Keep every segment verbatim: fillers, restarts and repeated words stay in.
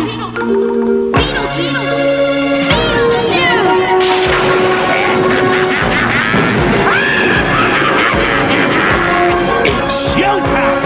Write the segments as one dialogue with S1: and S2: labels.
S1: Beetlejuice! Beetlejuice!
S2: It's showtime!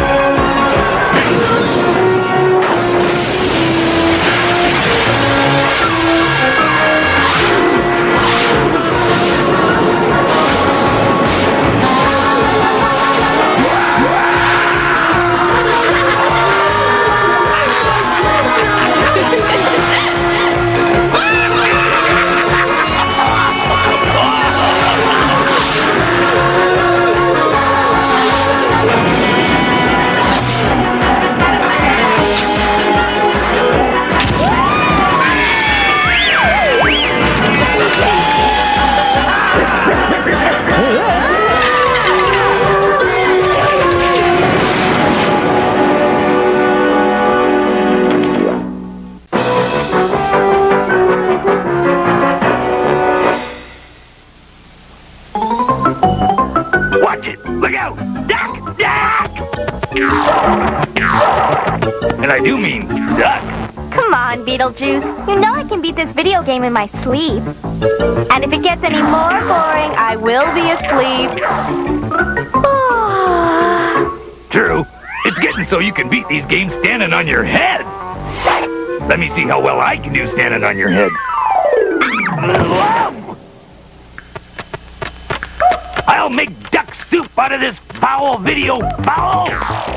S2: Watch it! Look out! Duck! Duck! And I do mean duck.
S3: Come on, Beetlejuice. You know I can beat this video game in my sleep. And if it gets any more boring, I will be asleep.
S2: True. It's getting so you can beat these games standing on your head. Let me see how well I can do standing on your head. I'll make duck soup out of this foul video foul.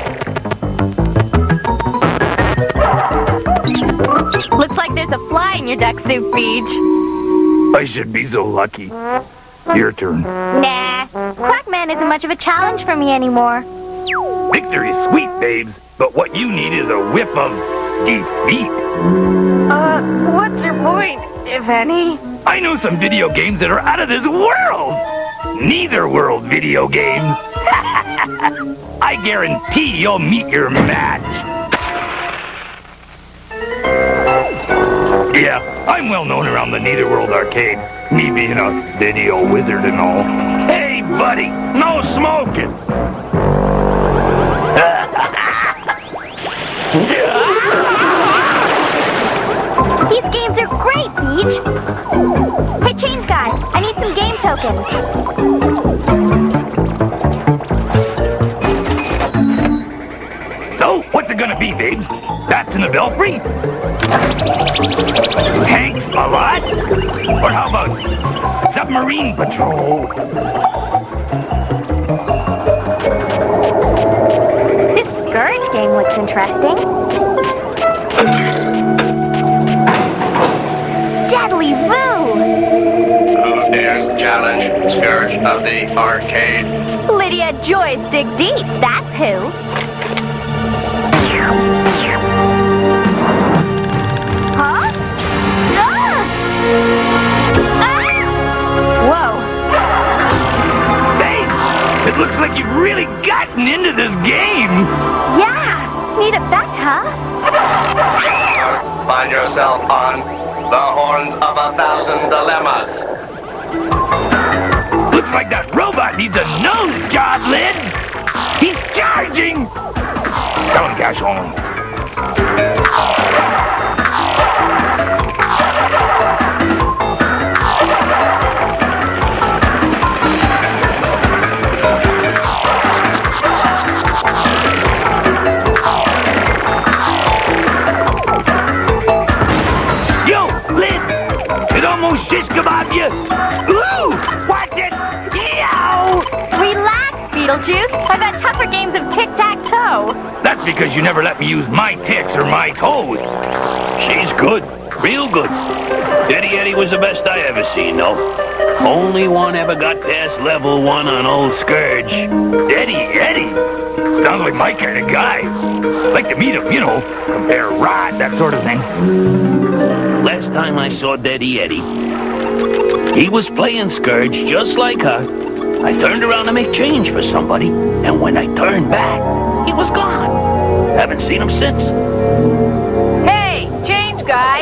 S3: Looks like there's a fly in your duck soup, Beej.
S2: I should be so lucky. Your turn.
S3: Nah, Quackman isn't much of a challenge for me anymore.
S2: Victory's sweet, babes, but what you need is a whiff of defeat.
S3: Uh, what's your point, if any?
S2: I know some video games that are out of this world. Neither world video games. I guarantee you'll meet your match. Yeah, I'm well known around the Netherworld arcade, me being a video wizard and all. Hey, buddy, no smoking.
S3: These games are great, Beej. Hey, Change Guy, I need some game tokens.
S2: So, what's it gonna be, babes? Bats in the Belfry? Hanks a lot? Or how about Submarine Patrol?
S3: This Scourge game looks interesting. Deadly Voo!
S4: Who dares challenge Scourge of the arcade?
S3: Lydia Joystick Deep, that's who. Huh? Ah! Ah! Whoa.
S2: Babe, it looks like you've really gotten into this game.
S3: Yeah, need a bet, huh?
S4: Find yourself on the horns of a thousand dilemmas.
S2: Looks like that robot needs a nose job, Lid. He's charging. Tell him, cash only. Yo, Lid, it almost shish kebabbed you. Ooh, watch it. Yow.
S3: Relax, Beetlejuice. I've had tougher games of tic-tac-toe.
S2: That's because you never let me use my ticks or my toes.
S5: She's good. Real good. Eddie Eddie was the best I ever seen, though. Only one ever got past level one on old Scourge.
S2: Eddie, Eddie. Sounds like my kind of guy. Like to meet him, you know, compare rod, that sort of thing.
S5: Last time I saw Daddy Eddie, he was playing Scourge just like her. I turned around to make change for somebody, and when I turned back, he was gone. Haven't seen him since.
S3: Hey, Change Guy.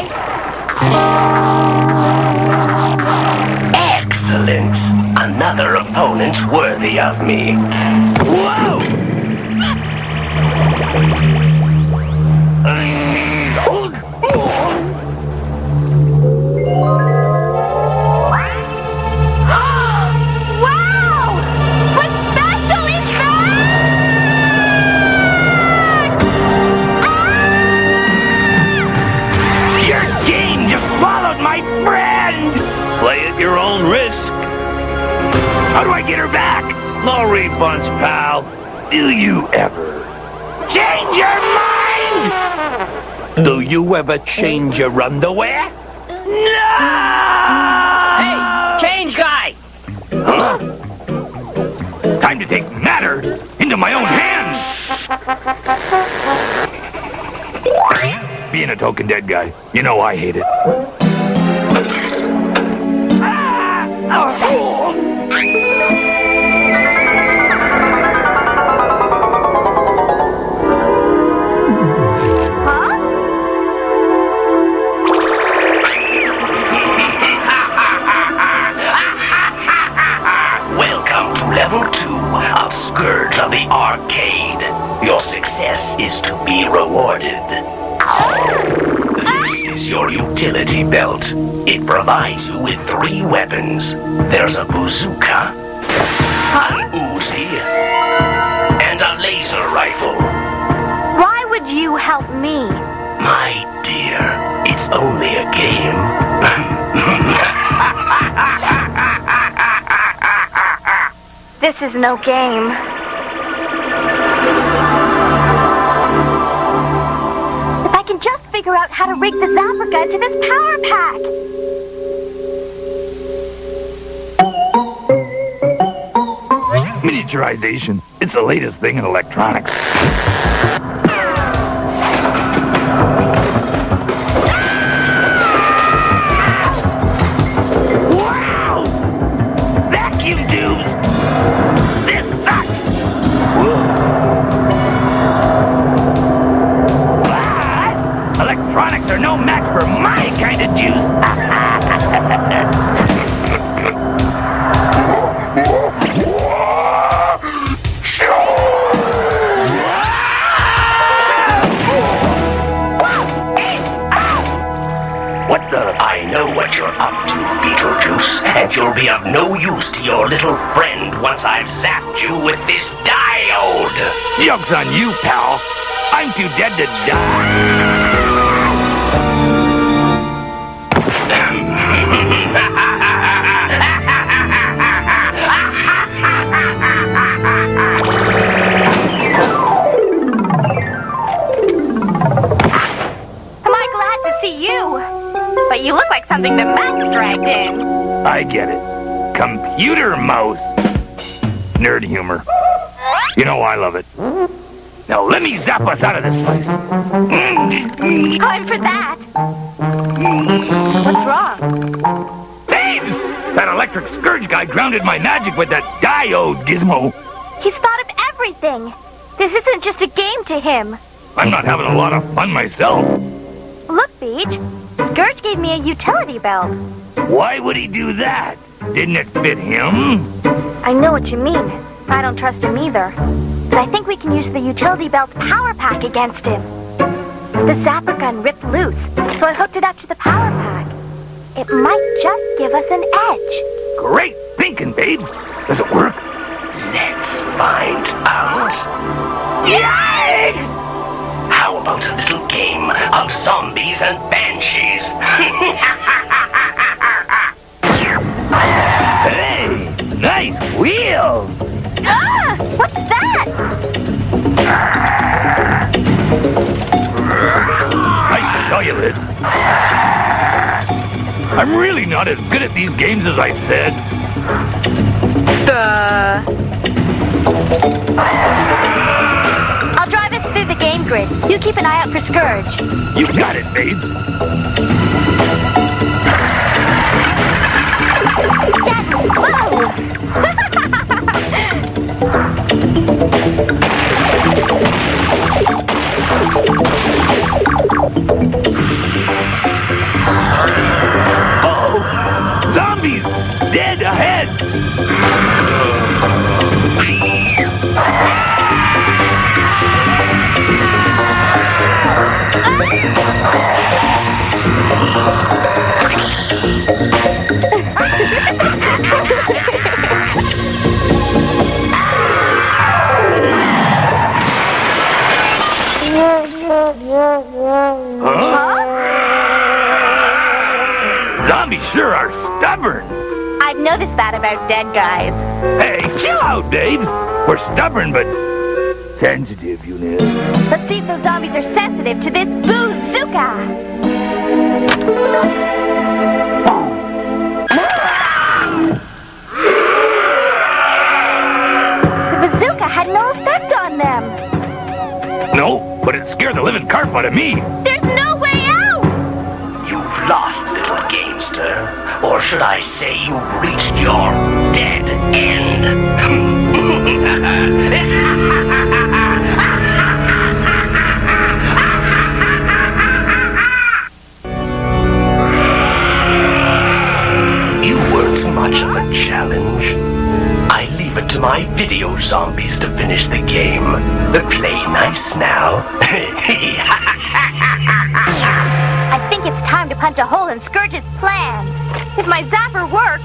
S4: Excellent. Another opponent worthy of me.
S2: Whoa! Uh,
S5: at your own risk.
S2: How do I get her back?
S5: No refunds, pal.
S2: Do you ever change your mind?
S5: Do you ever change your underwear?
S2: No!
S1: Hey, change guy!
S2: Huh? Time to take matters into my own hands. Being a token dead guy, you know I hate it. Ah! Oh!
S6: Welcome to level two of Scourge of the Arcade. Your success is to be rewarded. This is your utility belt. It provides you with three weapons. There's a bazooka, an Uzi, and a laser rifle.
S3: Why would you help me?
S6: My dear, it's only a game.
S3: This is no game. If I can just figure out how to rig the zapper gun to this power pack.
S2: Miniaturization. It's the latest thing in electronics. Wow! Vacuum tubes! This sucks! What? Electronics are no match for my kind of juice! What the?
S6: I know what you're up to, Beetlejuice, and you'll be of no use to your little friend once I've zapped you with this diode.
S2: Joke's on you, pal. I'm too dead to die.
S3: Am I glad to see you? But you look like something that Max dragged in.
S2: I get it. Computer mouse. Nerd humor. You know I love it. Now let me zap us out of this place.
S3: Time for that. What's wrong?
S2: Babes! That electric scourge guy grounded my magic with that diode gizmo.
S3: He's thought of everything. This isn't just a game to him.
S2: I'm not having a lot of fun myself.
S3: Look, Beach. Scourge gave me a utility belt.
S2: Why would he do that? Didn't it fit him?
S3: I know what you mean. I don't trust him either. But I think we can use the utility belt's power pack against him. The zapper gun ripped loose, so I hooked it up to the power pack. It might just give us an edge.
S2: Great thinking, babes. Does it work?
S6: Let's find out.
S2: Yikes!
S6: How about a little game of zombies and banshees?
S2: Hey, nice wheels.
S3: Ah! What's that?
S2: I should tell you this. I'm really not as good at these games as I said.
S3: Duh. I'll drive us through the game grid. You keep an eye out for Scourge.
S2: You got it, babes.
S3: Daddy, whoa!
S2: Uh-oh. Zombies! Dead ahead! Huh? Zombies sure are stubborn.
S3: I've noticed that about dead guys.
S2: Hey, chill out, babes. We're stubborn, but sensitive, you know.
S3: Let's see if those zombies are sensitive to this bazooka. The bazooka had no effect on them.
S2: No, but it scared the living carp out of me.
S3: There's no way out!
S6: You've lost, little gamester. Or should I say you've reached your dead end? You weren't much of a challenge. I leave it to my video zombies to finish the game. Play nice now.
S3: I think it's time to punch a hole in Scourge's plan. If my zapper works...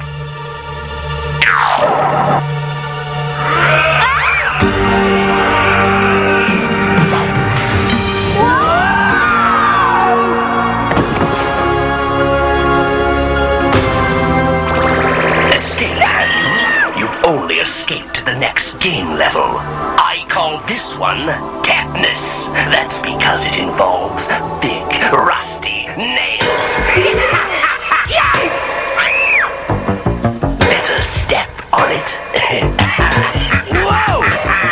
S6: Escape. You've only escaped to the next game level. I call this one Tetanus. That's because it involves big, rusty nails. Better step on it.
S2: Whoa!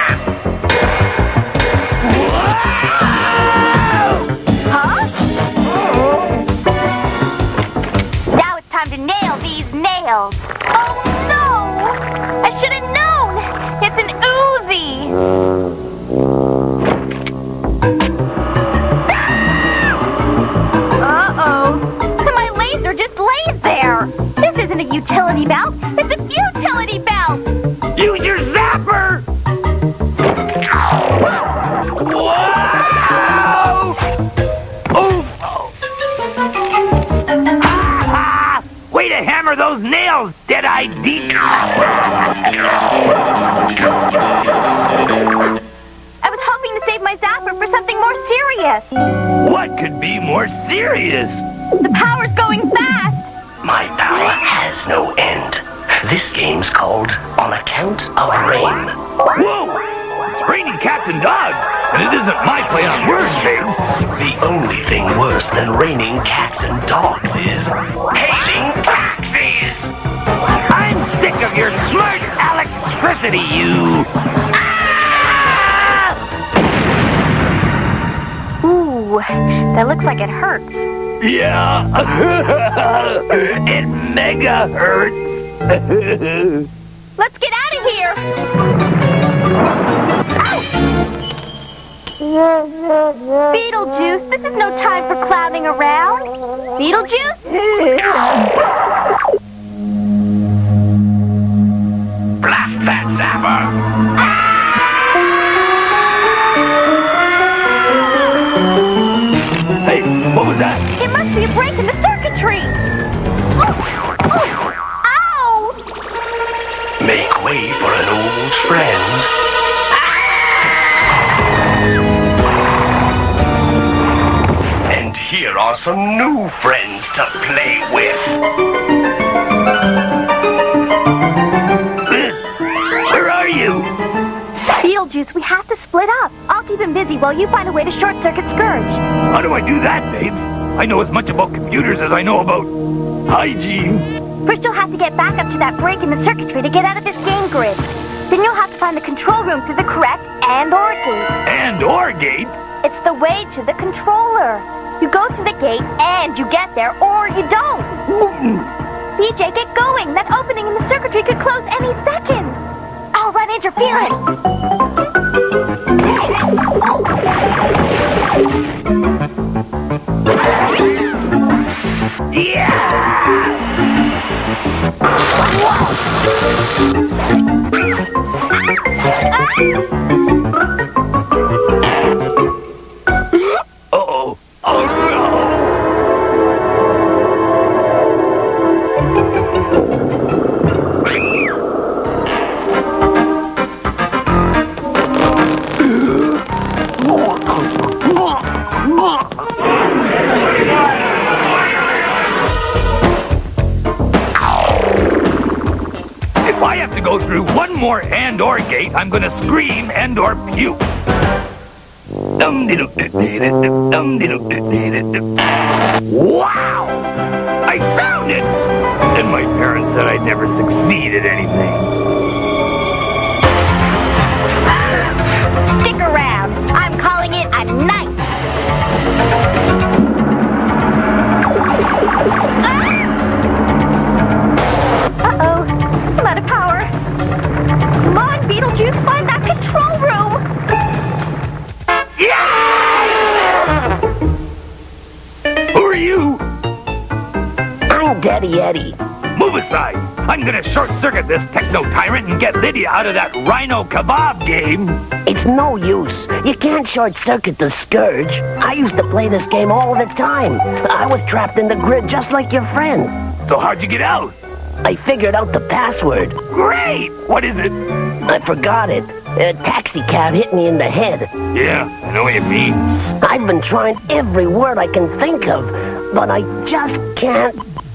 S3: Huh? Now it's time to nail these nails. Oh no! I should have known! It's an Uzi! Uh-oh. My laser just lays there. This isn't a utility belt. It's a futility belt.
S2: Use your zapper! Whoa! Oh! Ha! Way to hammer those nails, Dead-Eyed Deep!
S3: I was hoping to save my zapper for something more serious.
S2: What could be more serious?
S3: The power's going fast.
S6: My power has no end. This game's called On Account of Rain.
S2: Whoa! It's raining cats and dogs, and it isn't my play on words, babe.
S6: The only thing worse than raining cats and dogs is hailing taxis!
S2: I'm sick of your smart electricity, you... Ah!
S3: Ooh, that looks like it hurts.
S2: Yeah, it mega hurts.
S3: Let's get out of here! Ow! Beetlejuice, this is no time for clowning around. Beetlejuice?
S6: Blast that zapper!
S2: Hey, what was that?
S3: It must be a break in the circuitry! Oh, oh, ow!
S6: Make way for an old friend. And here are some new friends to play with.
S2: Where are you?
S3: Beetlejuice, we have to split up. I'll keep him busy while you find a way to short-circuit Scourge.
S2: How do I do that, babe? I know as much about computers as I know about hygiene.
S3: First, you'll have to get back up to that break in the circuitry to get out of this game grid. Then you'll have to find the control room through the correct and/or gate.
S2: And/or gate?
S3: It's the way to the controller. You go through the gate and you get there, or you don't. B J, get going. That opening in the circuitry could close any second. I'll run interference.
S2: Yeah! Uh-oh. Oh, no. go through one more and/or gate, I'm gonna scream and/or puke. Wow! I found it! And my parents said I'd never succeed at anything.
S3: Stick around. I'm calling it a night. Uh-oh. I'm out of power. Come on, Beetlejuice, find that control room.
S2: Yeah! Who are you?
S1: I'm Daddy Eddie.
S2: Move aside. I'm gonna short-circuit this techno-tyrant and get Lydia out of that rhino kebab game.
S1: It's no use. You can't short-circuit the Scourge. I used to play this game all the time. I was trapped in the grid just like your friend.
S2: So how'd you get out?
S1: I figured out the password.
S2: Great! What is it?
S1: I forgot it. A taxi cab hit me in the head.
S2: Yeah, I know what you mean.
S1: I've been trying every word I can think of, but I just can't.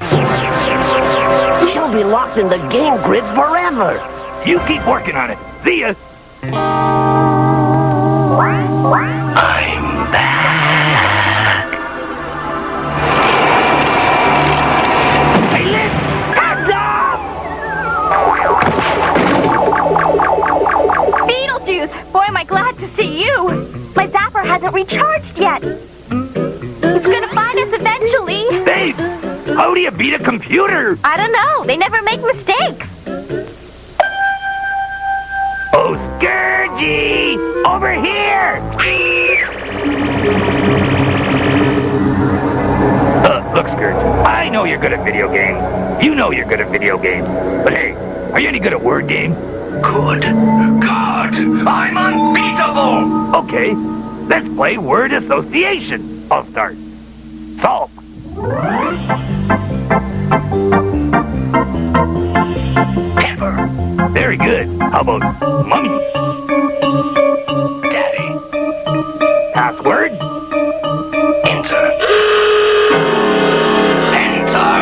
S1: She'll be locked in the game grid forever.
S2: You keep working on it. See ya.
S6: I'm back.
S2: Hey, Liz! Hands off!
S3: Beetlejuice! Boy, am I glad to see you. My zapper hasn't recharged yet. It's gonna find us eventually.
S2: Babe, how do you beat a computer?
S3: I don't know. They never make mistakes.
S2: Oh, Scourgy! Over here! Uh, look, Scourge, I know you're good at video games. You know you're good at video games. But hey, are you any good at word games?
S6: Good God, I'm unbeatable!
S2: Okay, let's play word association. I'll start. Salt.
S6: Pepper.
S2: Very good. How about mummy?
S6: Daddy.
S2: Password?
S6: Enter. Enter.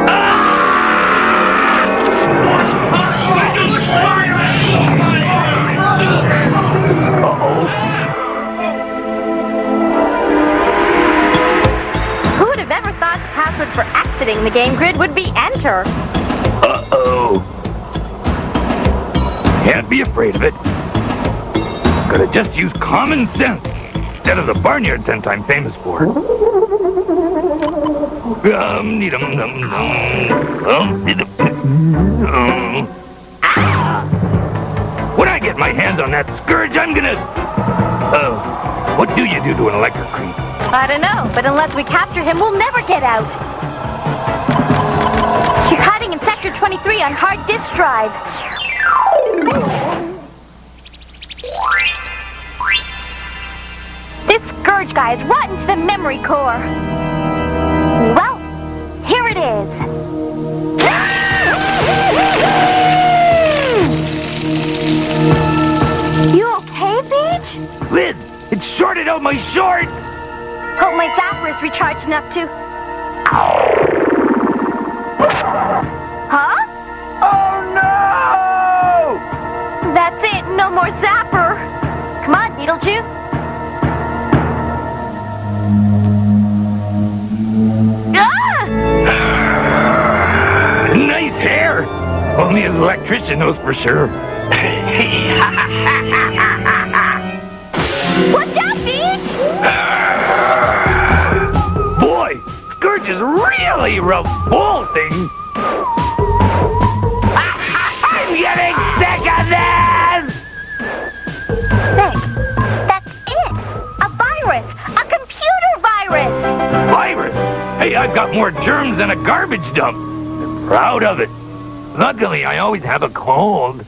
S2: Uh-oh.
S3: Who would have ever thought the password for exiting the game grid would be enter?
S2: Uh-oh. Can't be afraid of it. Gotta just use common sense instead of the barnyard sense I'm famous for. Um, dee dum dum dum. Um, dee dum. Um. Ah! When I get my hands on that Scourge, I'm gonna... Uh, what do you do to an electric creep?
S3: I don't know, but unless we capture him, we'll never get out. He's hiding in Sector twenty-three on hard disk drive. This Scourge guy is rotten to the memory core. Well, here it is. You okay, Peach?
S2: Liz, it shorted out my short!
S3: Hope my zapper is recharged enough to... Huh?
S2: Oh no!
S3: That's it, no more zapper. Come on, Beetlejuice. Ah!
S2: Nice hair! Only an electrician knows for sure.
S3: Watch out, Beach!
S2: Boy, Scourge is really revolting! I'm getting sick of this!
S3: Say, that's it! A virus! A computer virus!
S2: Virus? Hey, I've got more germs than a garbage dump. I'm proud of it. Luckily, I always have a cold.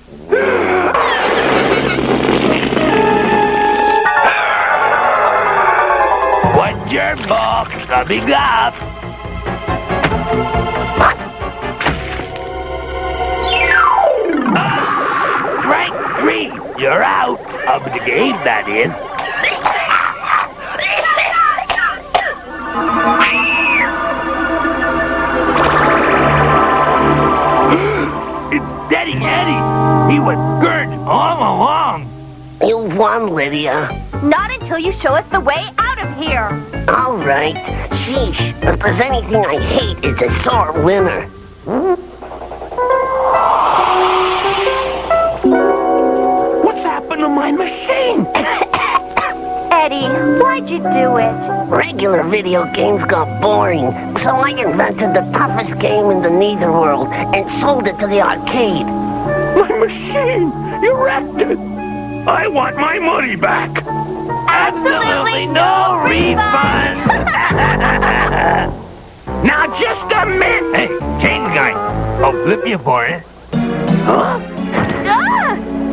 S2: One germ ball coming up. Ah, strike three. You're out of the game, that is. It's Daddy Eddie. He was Scourge all along.
S1: You've won, Lydia.
S3: Not until you show us the way out of here.
S1: All right. Sheesh. If there's anything I hate, it's a sore winner.
S5: What's happened to my machine?
S3: Eddie, why'd you do it?
S1: Regular video games got boring, so I invented the toughest game in the Netherworld and sold it to the arcade.
S2: My machine! You wrecked it! I want my money back!
S3: Absolutely no refund!
S2: Now just a minute! Hey, change guy. I'll flip you for it. Huh?
S3: Ah!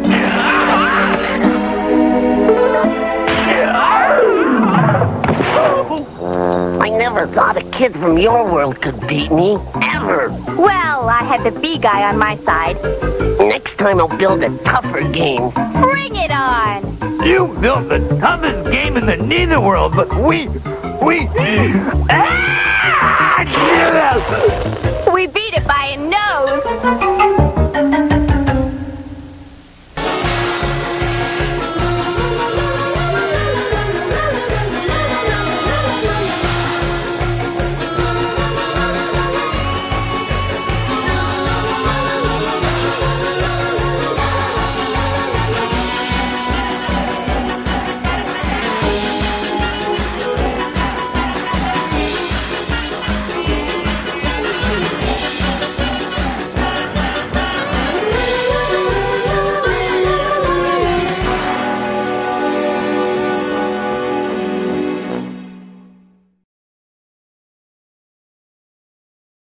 S1: I never thought a kid from your world could beat me, ever.
S3: Well, I had the bee guy on my side.
S1: Next time I'll build a tougher game.
S3: Bring it on!
S2: You built the toughest game in the Netherworld, but we... we... Ah!